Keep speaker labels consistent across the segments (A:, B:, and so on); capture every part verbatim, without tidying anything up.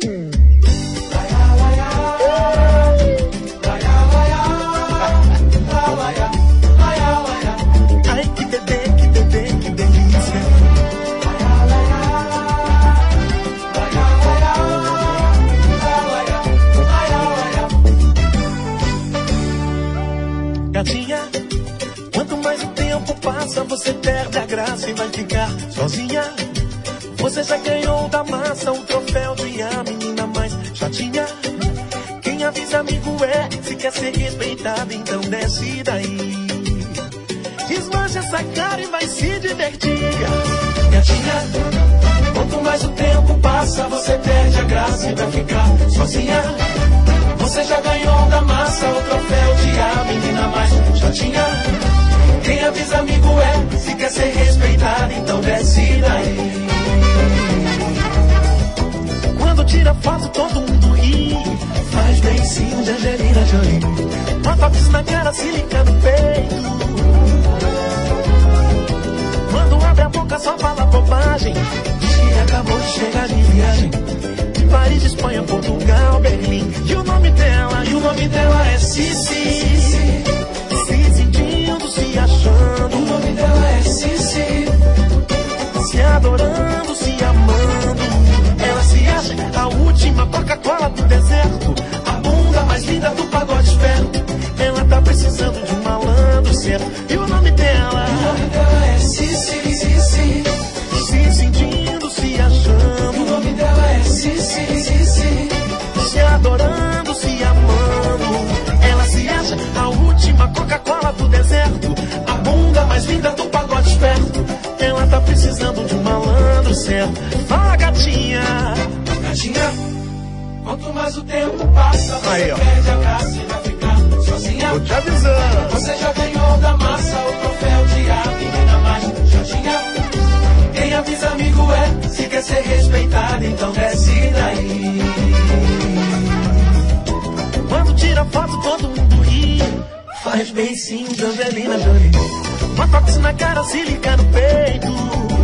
A: Ai, que bebê, que bebê, que delícia. Gatinha, quanto mais o tempo passa, você perde a graça e vai ficar sozinha. Você já ganhou da massa o troféu de a menina mais chatinha. Quem avisa amigo é, se quer ser respeitado, então desce daí. Desmancha essa cara e vai se divertir. Gatinha, quanto mais o tempo passa, você perde a graça e vai ficar sozinha. Você já ganhou da massa o troféu de a menina mais chatinha. Quem avisa amigo é, se quer ser respeitado, então desce daí. Quando tira foto todo mundo ri, faz beicinho de Angelina Jolie. Botox na cara, silica no peito. Quando abre a boca só fala bobagem. Diz que acabou de chegar de viagem de Paris, Espanha, Portugal, Berlim. E o nome dela, e o nome dela é Cici. Se sentindo, se achando. O nome dela é Cici. Se adorando, se amando. Ela se acha a última Coca-Cola do deserto, a bunda mais linda do pagode esperto. Ela tá precisando de um malandro certo. E o nome dela, o nome dela é Cici, Cici. Se sentindo, se achando. O nome dela é Cici, Cici. Se adorando, se amando. Ela se acha a última Coca-Cola do deserto, a bunda mais linda do pagode esperto. Ela tá precisando de um malandro certo. Fala, gatinha. Gatinha, quanto mais o tempo passa, você aí, perde a graça e vai ficar sozinha. Tô te avisando. Você já ganhou da massa o troféu de a menina mais chatinha. Quem avisa amigo é, se quer ser respeitado, então desce daí. Quando tira foto todo mundo ri, faz beicinho de Angelina Jolie. Botox na cara, silica no peito.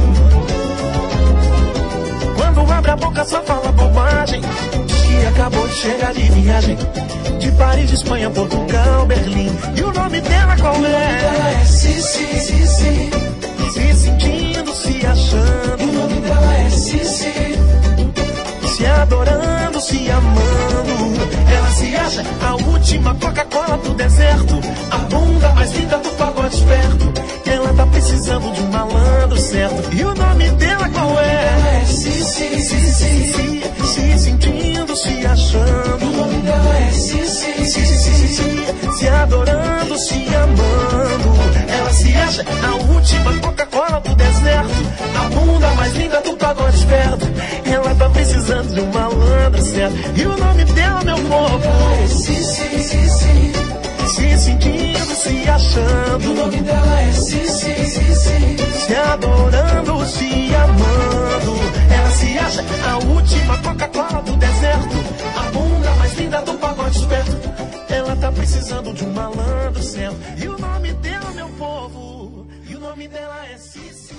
A: Quando abre a boca só fala bobagem. Diz que acabou de chegar de viagem de Paris, Espanha, Portugal, Berlim. E o nome dela qual é? O nome dela é Cici, Cici. Se sentindo, se achando. O nome dela é Cici. Se adorando, se amando. Ela se acha a última Coca-Cola do deserto, a bunda mais linda do pagode esperto. Ela tá precisando de um malandro certo. E o nome dela qual é? Ela é Cici, Cici. Se sentindo, se achando. O nome dela é Cici, Cici. Se adorando, se amando. Ela se acha a última Coca-Cola do deserto, a bunda mais linda do pagode esperto. Ela tá precisando de um malandro certo. E o nome dela, meu povo, é Cici, Cici. Se sentindo, se achando. O nome dela é Cici, Cici. Se adorando, se amando. Ela se acha a última Coca-Cola do deserto, a bunda mais linda do pagode esperto. Ela tá precisando de um malandro certo. E o nome dela, meu povo, e o nome dela é Cici.